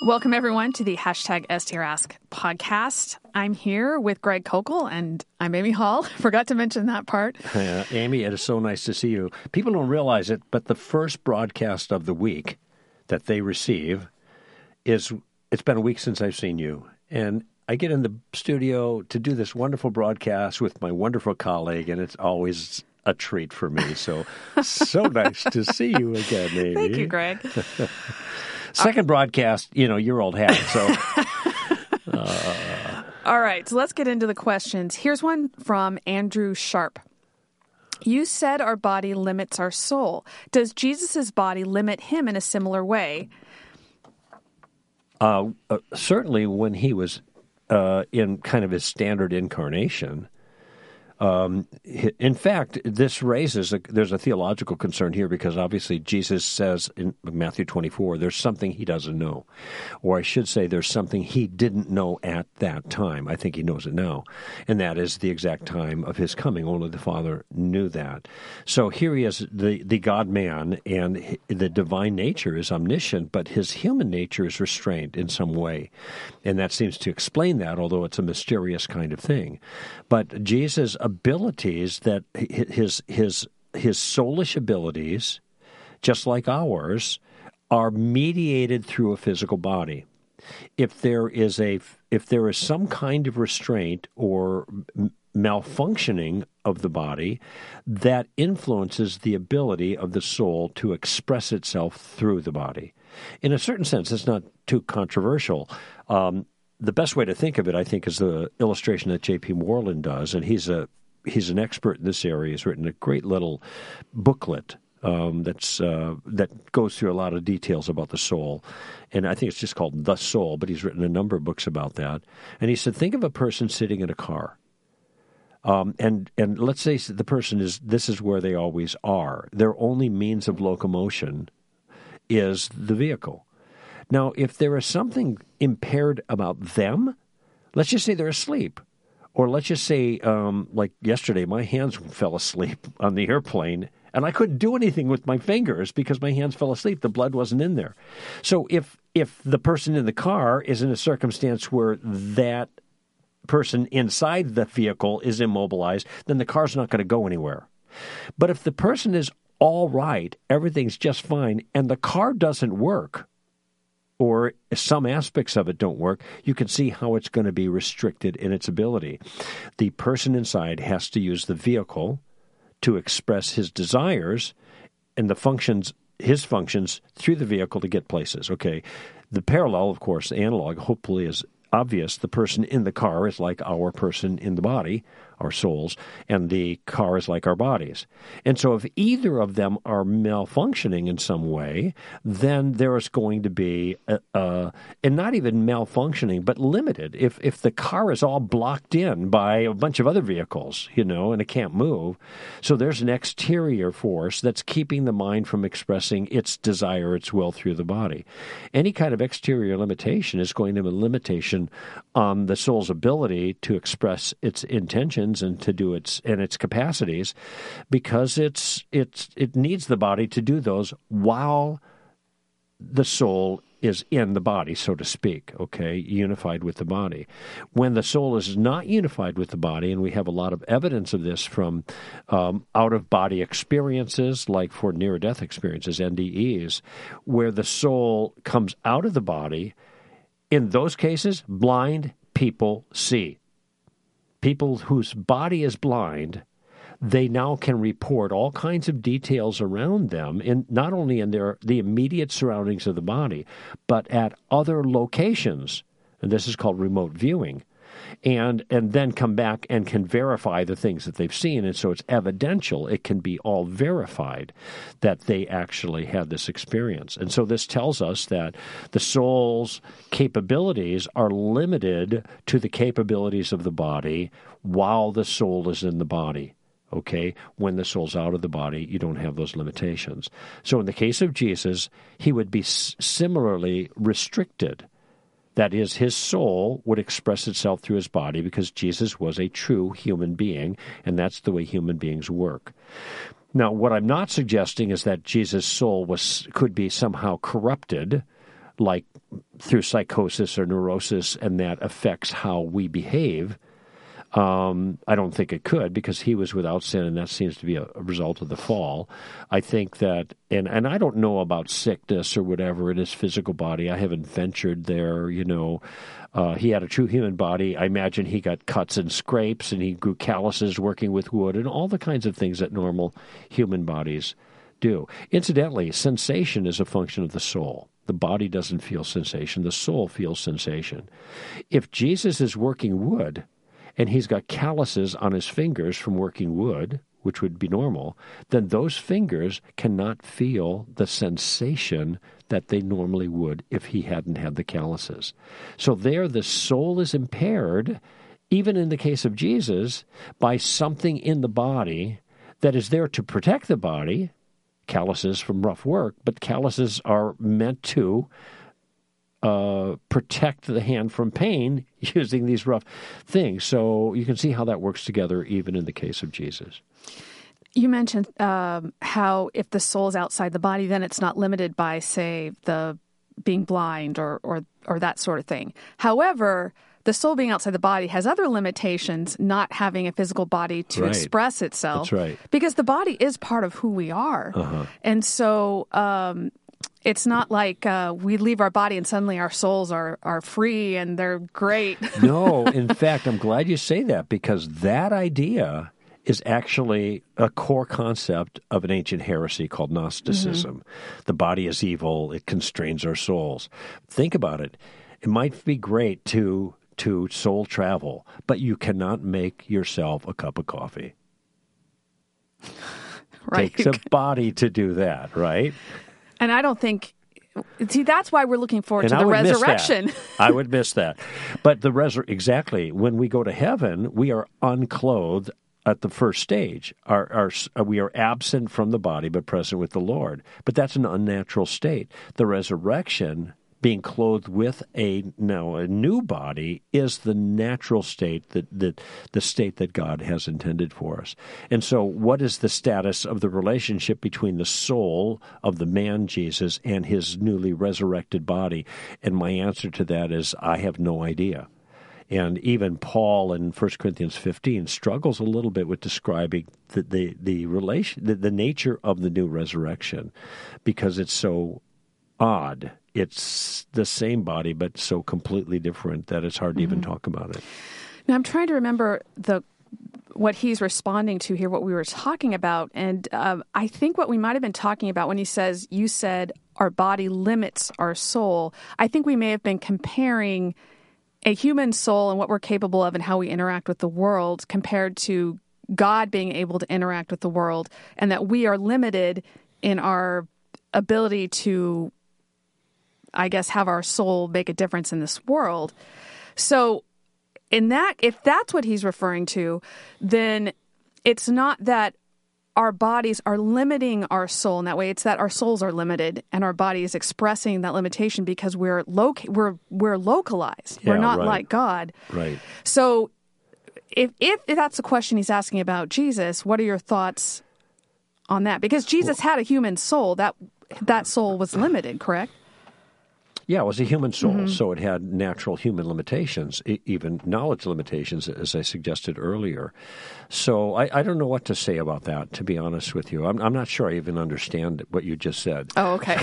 Welcome, everyone, to the hashtag STRask podcast. I'm here with Greg Koukl, and I'm Amy Hall. Forgot to mention that part. Amy, it is so nice to see you. People don't realize it, but the first broadcast of the week that they receive it's been a week since I've seen you. And I get in the studio to do this wonderful broadcast with my wonderful colleague, and it's always a treat for me. So nice to see you again, Amy. Thank you, Greg. Second broadcast, your old hat. So, All right, so let's get into the questions. Here's one from Andrew Sharp. You said our body limits our soul. Does Jesus' body limit him in a similar way? Certainly when he was in kind of his standard incarnation. In fact, this raises there's a theological concern here because obviously Jesus says in Matthew 24, there's something he doesn't know. Or I should say there's something he didn't know at that time. I think he knows it now. And that is the exact time of his coming. Only the Father knew that. So here he is, the God-man, and the divine nature is omniscient, but his human nature is restrained in some way. And that seems to explain that, although it's a mysterious kind of thing. But Jesus' abilities, that his soulish abilities, just like ours, are mediated through a physical body. If there is some kind of restraint or malfunctioning of the body, that influences the ability of the soul to express itself through the body. In a certain sense, it's not too controversial. The best way to think of it, I think, is the illustration that J.P. Moreland does, and he's an expert in this area. He's written a great little booklet that goes through a lot of details about the soul, and I think it's just called The Soul, but he's written a number of books about that. And he said, think of a person sitting in a car, and let's say the person this is where they always are. Their only means of locomotion is the vehicle. Now, if there is something impaired about them, let's just say they're asleep. Or let's just say, like yesterday, my hands fell asleep on the airplane, and I couldn't do anything with my fingers because my hands fell asleep. The blood wasn't in there. So if the person in the car is in a circumstance where that person inside the vehicle is immobilized, then the car's not going to go anywhere. But if the person is all right, everything's just fine, and the car doesn't work, or some aspects of it don't work, you can see how it's going to be restricted in its ability. The person inside has to use the vehicle to express his desires and his functions through the vehicle to get places. Okay, the parallel, of course, the analog, hopefully is obvious. The person in the car is like our person in the body, our souls, and the car is like our bodies. And so if either of them are malfunctioning in some way, then there is going to be, and not even malfunctioning, but limited. If the car is all blocked in by a bunch of other vehicles, and it can't move, so there's an exterior force that's keeping the mind from expressing its desire, its will through the body. Any kind of exterior limitation is going to be a limitation on the soul's ability to express its intentions and to do its capacities, because it needs the body to do those while the soul is in the body, so to speak, okay, unified with the body. When the soul is not unified with the body, and we have a lot of evidence of this from out-of-body experiences, like for near-death experiences, NDEs, where the soul comes out of the body, in those cases, blind people see. People whose body is blind, they now can report all kinds of details around them, not only in the immediate surroundings of the body, but at other locations. And this is called remote viewing. And then come back and can verify the things that they've seen. And so it's evidential. It can be all verified that they actually had this experience. And so this tells us that the soul's capabilities are limited to the capabilities of the body while the soul is in the body. Okay? When the soul's out of the body, you don't have those limitations. So in the case of Jesus, he would be similarly restricted. That is, his soul would express itself through his body because Jesus was a true human being, and that's the way human beings work. Now, what I'm not suggesting is that Jesus' soul could be somehow corrupted like through psychosis or neurosis, and that affects how we behave. I don't think it could, because he was without sin, and that seems to be a result of the fall. I think that, and I don't know about sickness or whatever in his physical body. I haven't ventured there, He had a true human body. I imagine he got cuts and scrapes, and he grew calluses working with wood, and all the kinds of things that normal human bodies do. Incidentally, sensation is a function of the soul. The body doesn't feel sensation. The soul feels sensation. If Jesus is working wood, and he's got calluses on his fingers from working wood, which would be normal, then those fingers cannot feel the sensation that they normally would if he hadn't had the calluses. So there the soul is impaired, even in the case of Jesus, by something in the body that is there to protect the body, calluses from rough work, but calluses are meant to protect the hand from pain using these rough things. So you can see how that works together even in the case of Jesus. You mentioned how if the soul is outside the body, then it's not limited by, say, the being blind or that sort of thing. However, the soul being outside the body has other limitations, not having a physical body to express itself. That's right. Because the body is part of who we are. Uh-huh. And so it's not like we leave our body and suddenly our souls are free and they're great. No, in fact, I'm glad you say that, because that idea is actually a core concept of an ancient heresy called Gnosticism. Mm-hmm. The body is evil. It constrains our souls. Think about it. It might be great to soul travel, but you cannot make yourself a cup of coffee. Right. Takes a body to do that, right? And I don't think, that's why we're looking forward to the resurrection. I would miss that. But exactly, when we go to heaven, we are unclothed at the first stage. We are absent from the body, but present with the Lord. But that's an unnatural state. The resurrection, being clothed with a new body, is the natural state, the state that God has intended for us. And so what is the status of the relationship between the soul of the man Jesus and his newly resurrected body? And my answer to that is, I have no idea. And even Paul in 1 Corinthians 15 struggles a little bit with describing the relation, the nature of the new resurrection, because it's so odd. It's the same body, but so completely different that it's hard to even talk about it. Now, I'm trying to remember what he's responding to here, what we were talking about. And I think what we might have been talking about when he says, you said our body limits our soul, I think we may have been comparing a human soul and what we're capable of and how we interact with the world compared to God being able to interact with the world, and that we are limited in our ability to, I guess, have our soul make a difference in this world. So if that's what he's referring to, then it's not that our bodies are limiting our soul in that way. It's that our souls are limited and our body is expressing that limitation because we're localized. Yeah, we're not right. like God. Right. So if that's the question he's asking about Jesus, what are your thoughts on that? Because Jesus had a human soul. That soul was limited, correct? Yeah, it was a human soul, so it had natural human limitations, even knowledge limitations, as I suggested earlier. So I don't know what to say about that, to be honest with you. I'm not sure I even understand what you just said. Oh, okay.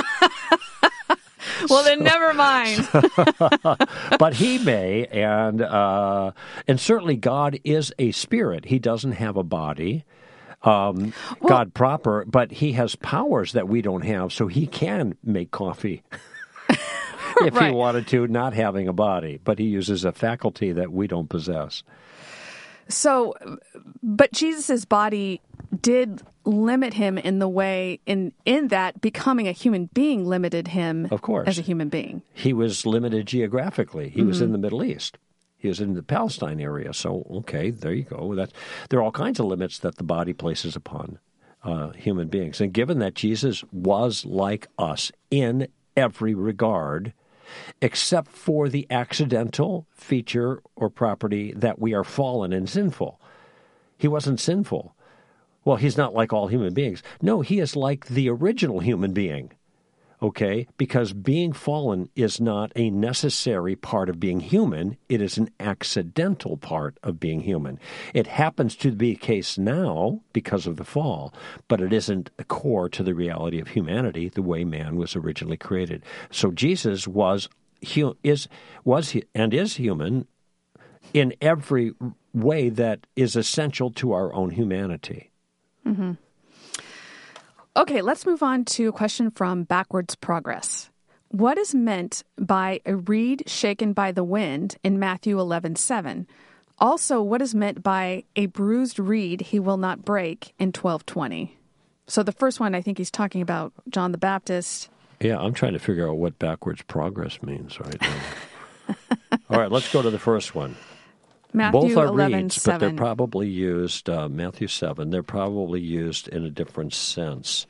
Well, then never mind. But he may, and certainly God is a spirit. He doesn't have a body. God proper, but he has powers that we don't have, so he can make coffee. If right. he wanted to, not having a body, but he uses a faculty that we don't possess. So, but Jesus' body did limit him in the way, in that becoming a human being limited him, of course, as a human being. He was limited geographically. He was in the Middle East. He was in the Palestine area. So, okay, there you go. There are all kinds of limits that the body places upon human beings. And given that Jesus was like us in every regard, except for the accidental feature or property that we are fallen and sinful. He wasn't sinful. Well, he's not like all human beings. No, he is like the original human being. okay? Because being fallen is not a necessary part of being human. It is an accidental part of being human. It happens to be the case now because of the fall, but it isn't a core to the reality of humanity the way man was originally created. So Jesus is human in every way that is essential to our own humanity. Mm-hmm. Okay, let's move on to a question from Backwards Progress. What is meant by a reed shaken by the wind in Matthew 11:7? Also, what is meant by a bruised reed he will not break in 12:20? So the first one, I think he's talking about John the Baptist. Yeah, I'm trying to figure out what backwards progress means right now. All right, let's go to the first one. Matthew Both are 11, reeds, 7. but they're probably used, Matthew 7, they're probably used in a different sense.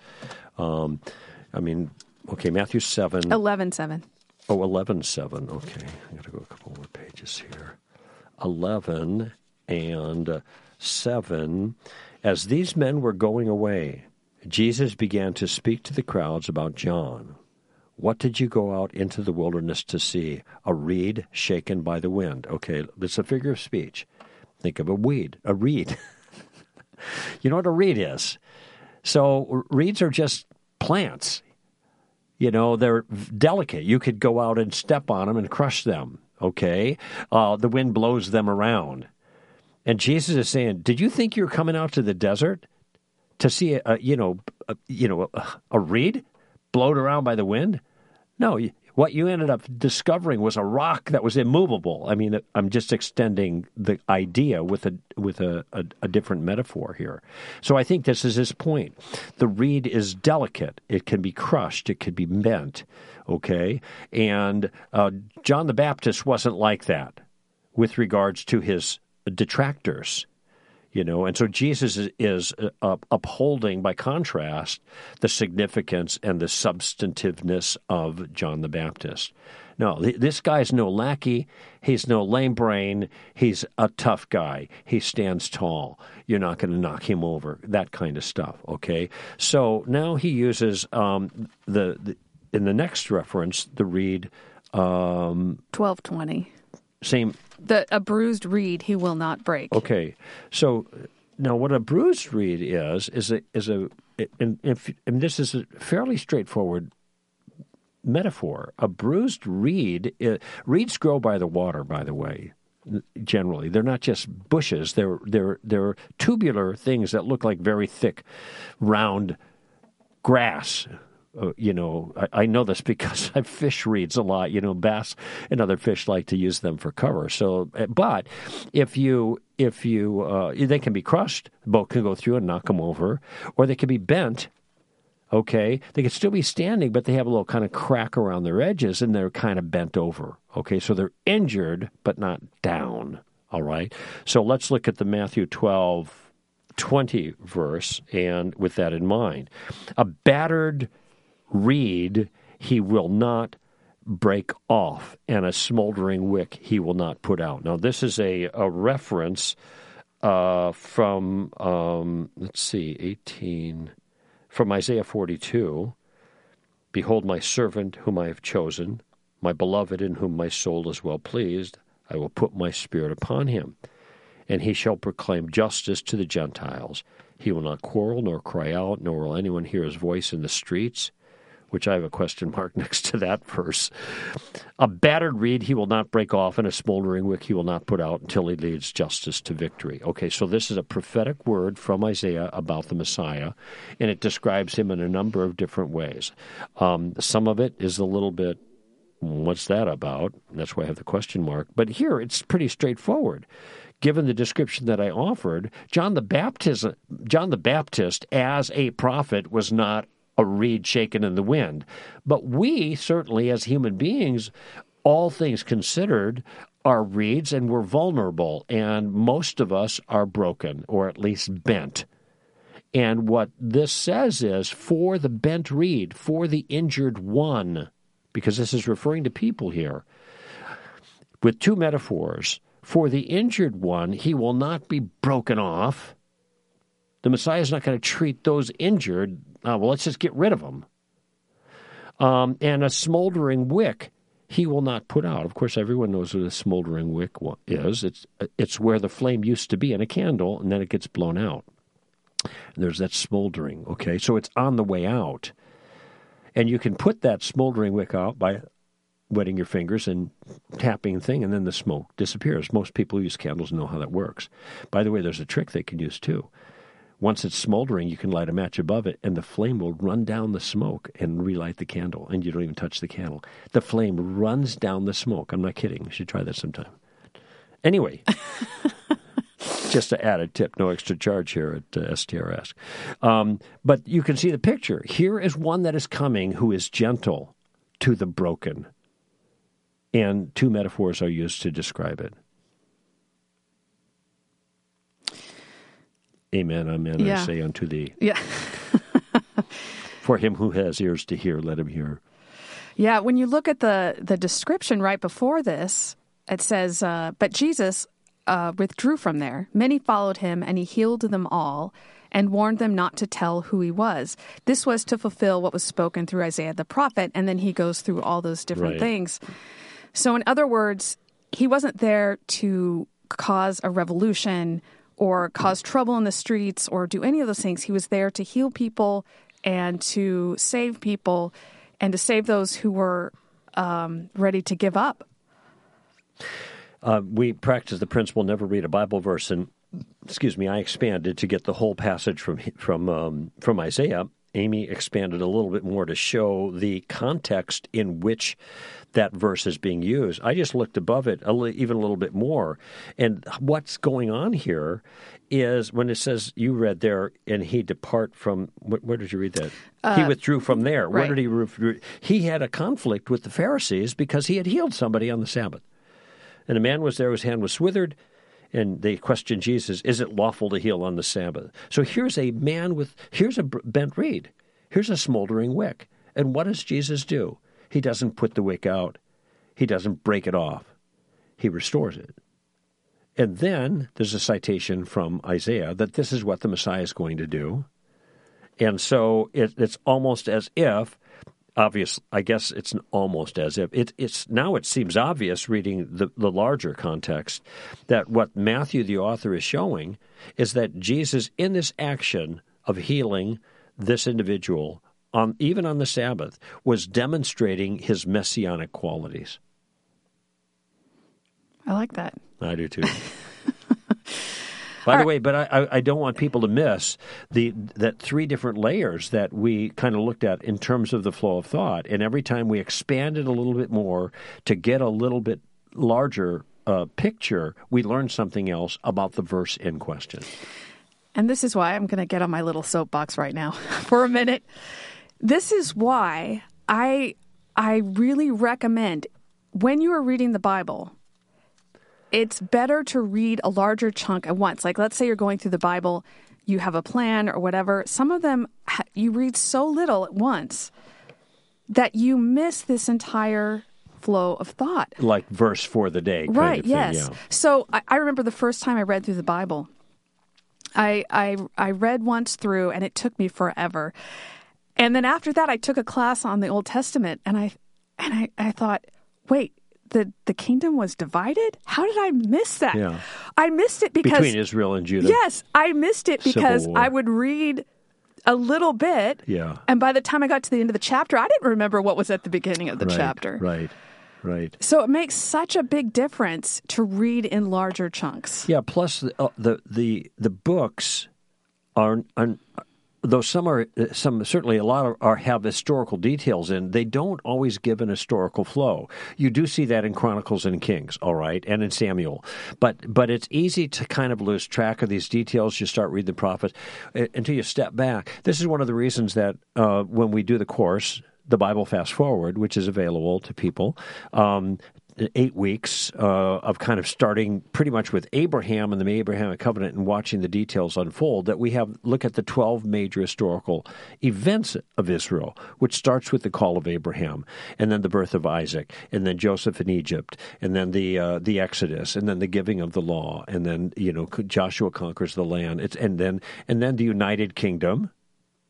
Matthew 7. 11:7. Oh, 11:7. Okay, I got to go a couple more pages here. 11 and 7. As these men were going away, Jesus began to speak to the crowds about John. What did you go out into the wilderness to see? A reed shaken by the wind. Okay, it's a figure of speech. Think of a reed. You know what a reed is? So reeds are just plants. You know, they're delicate. You could go out and step on them and crush them, okay? The wind blows them around. And Jesus is saying, did you think you were coming out to the desert to see a reed blown around by the wind? No, what you ended up discovering was a rock that was immovable. I mean, I'm just extending the idea with a different metaphor here. So I think this is his point. The reed is delicate. It can be crushed. It can be bent, okay? And John the Baptist wasn't like that with regards to his detractors. You know, and so Jesus is upholding, by contrast, the significance and the substantiveness of John the Baptist. No, this guy's no lackey. He's no lame brain. He's a tough guy. He stands tall. You're not going to knock him over. That kind of stuff. Okay. So now he uses in the next reference the reed 12:20. Same. A bruised reed he will not break. Okay, so now what a bruised reed is and this is a fairly straightforward metaphor. A bruised reed, reeds grow by the water, by the way. Generally, they're not just bushes. They're tubular things that look like very thick, round grass. I know this because I fish reeds a lot. Bass and other fish like to use them for cover. So, but if you they can be crushed. The boat can go through and knock them over, or they can be bent. Okay, they can still be standing, but they have a little kind of crack around their edges, and they're kind of bent over. Okay, so they're injured, but not down. All right. So let's look at the Matthew 12:20 verse, and with that in mind, a battered reed he will not break off, and a smoldering wick he will not put out. Now, this is a reference from, 18, from Isaiah 42. Behold my servant whom I have chosen, my beloved in whom my soul is well pleased. I will put my spirit upon him, and he shall proclaim justice to the Gentiles. He will not quarrel nor cry out, nor will anyone hear his voice in the streets, which I have a question mark next to that verse. A battered reed he will not break off, and a smoldering wick he will not put out until he leads justice to victory. Okay, so this is a prophetic word from Isaiah about the Messiah, and it describes him in a number of different ways. Some of it is a little bit, what's that about? That's why I have the question mark. But here it's pretty straightforward. Given the description that I offered, John the Baptist as a prophet was not a reed shaken in the wind. But we, certainly as human beings, all things considered, are reeds, and we're vulnerable, and most of us are broken, or at least bent. And what this says is, for the bent reed, for the injured one, because this is referring to people here, with two metaphors, for the injured one, he will not be broken off. The Messiah is not going to treat those injured, well, let's just get rid of them. And a smoldering wick he will not put out. Of course, everyone knows what a smoldering wick is. It's where the flame used to be in a candle, and then it gets blown out. And there's that smoldering, okay? So it's on the way out. And you can put that smoldering wick out by wetting your fingers and tapping the thing, and then the smoke disappears. Most people who use candles know how that works. By the way, there's a trick they can use, too. Once it's smoldering, you can light a match above it, and the flame will run down the smoke and relight the candle, and you don't even touch the candle. The flame runs down the smoke. I'm not kidding. You should try that sometime. Anyway, just an added tip, no extra charge here at STRS. But you can see the picture. Here is one that is coming who is gentle to the broken. And two metaphors are used to describe it. Amen, amen, yeah. I say unto thee. Yeah. For him who has ears to hear, let him hear. Yeah, when you look at the description right before this, it says, but Jesus withdrew from there. Many followed him, and he healed them all and warned them not to tell who he was. This was to fulfill what was spoken through Isaiah the prophet, and then he goes through all those different things. So in other words, he wasn't there to cause a revolution or cause trouble in the streets or do any of those things. He was there to heal people and to save people and to save those who were ready to give up. We practice the principle, never read a Bible verse, and I expanded to get the whole passage from Isaiah. Amy expanded a little bit more to show the context in which that verse is being used. I just looked above it even a little bit more. And what's going on here is when it says, you read there, and he depart from, where did you read that? He withdrew from there. Right. Where did he withdraw? He had a conflict with the Pharisees because he had healed somebody on the Sabbath. And a man was there whose hand was withered, and they questioned Jesus, is it lawful to heal on the Sabbath? So here's a man here's a bent reed. Here's a smoldering wick. And what does Jesus do? He doesn't put the wick out. He doesn't break it off. He restores it. And then there's a citation from Isaiah that this is what the Messiah is going to do. And so it's almost as if, obvious. I guess it's almost as if it's now it seems obvious reading the larger context that what Matthew, the author, is showing is that Jesus, in this action of healing this individual, even on the Sabbath, was demonstrating his messianic qualities. I like that. I do too. By the way, but I don't want people to miss that three different layers that we kind of looked at in terms of the flow of thought. And every time we expanded a little bit more to get a little bit larger picture, we learned something else about the verse in question. And this is why I'm going to get on my little soapbox right now for a minute. This is why I really recommend when you are reading the Bible, it's better to read a larger chunk at once. Like, let's say you're going through the Bible, you have a plan or whatever. Some of them, you read so little at once that you miss this entire flow of thought. Like verse for the day. Right, kind of yes. thing, yeah. So I remember the first time I read through the Bible, I read once through, and it took me forever. And then after that, I took a class on the Old Testament, and I thought, wait, the kingdom was divided? How did I miss that? Yeah. I missed it because... Between Israel and Judah. Yes, I missed it because Civil War. I would read a little bit, and by the time I got to the end of the chapter, I didn't remember what was at the beginning of the chapter. Right. So it makes such a big difference to read in larger chunks. Yeah, plus the books are though some certainly a lot have historical details in, they don't always give an historical flow. You do see that in Chronicles and Kings, all right, and in Samuel. But it's easy to kind of lose track of these details. You start reading the prophets until you step back. This is one of the reasons that when we do the course, the Bible Fast Forward, which is available to people, 8 weeks of kind of starting pretty much with Abraham and the Abrahamic covenant and watching the details unfold, that we look at the 12 major historical events of Israel, which starts with the call of Abraham, and then the birth of Isaac, and then Joseph in Egypt, and then the Exodus, and then the giving of the law, and then Joshua conquers the land, and then the United Kingdom,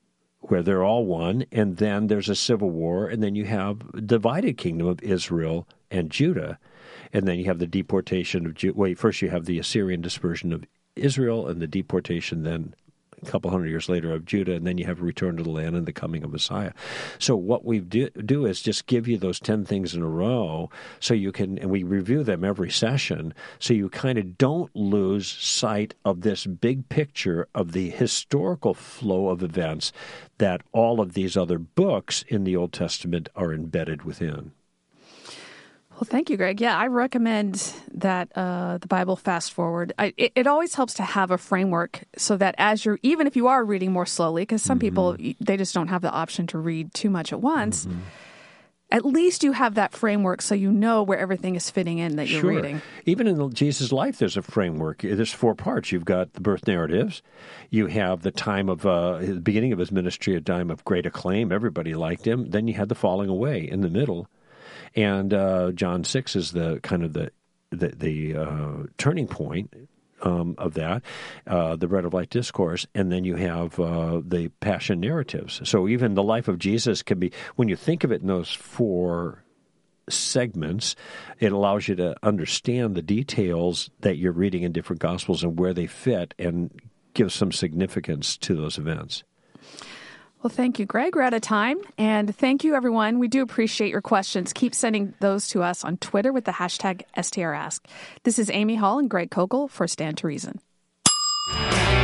where they're all one, and then there's a civil war, and then you have a divided kingdom of Israel and Judah, and then you have the deportation of Judah. Wait, first you have the Assyrian dispersion of Israel, and the deportation then a couple hundred years later of Judah, and then you have a return to the land and the coming of Messiah. So what we do is just give you those 10 things in a row so you can, and we review them every session, so you kind of don't lose sight of this big picture of the historical flow of events that all of these other books in the Old Testament are embedded within. Well, thank you, Greg. Yeah, I recommend that the Bible Fast Forward. It always helps to have a framework so that even if you are reading more slowly, because some people, they just don't have the option to read too much at once, at least you have that framework so you know where everything is fitting in that you're reading. Even in Jesus' life, there's a framework. There's 4 parts. You've got the birth narratives. You have the time of the beginning of his ministry, a time of great acclaim. Everybody liked him. Then you had the falling away in the middle. And John 6 is the kind of the turning point of that, the Bread of Life discourse, and then you have the passion narratives. So even the life of Jesus can be, when you think of it in those 4 segments, it allows you to understand the details that you're reading in different Gospels and where they fit, and gives some significance to those events. Well, thank you, Greg. We're out of time. And thank you, everyone. We do appreciate your questions. Keep sending those to us on Twitter with the hashtag STRask. This is Amy Hall and Greg Kokel for Stand to Reason.